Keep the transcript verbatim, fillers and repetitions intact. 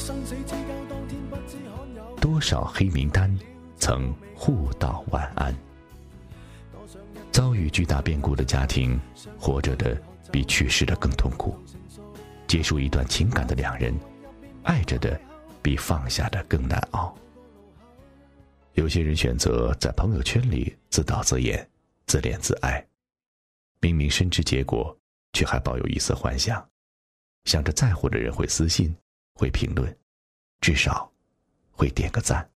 多少黑名单曾互道晚安。遭遇巨大变故的家庭，活着的比去世的更痛苦。结束一段情感的两人，爱着的比放下的更难熬。有些人选择在朋友圈里自导自演，自怜自哀，明明深知结果，却还抱有一丝幻想，想着在乎的人会私信，会评论，至少会点个赞。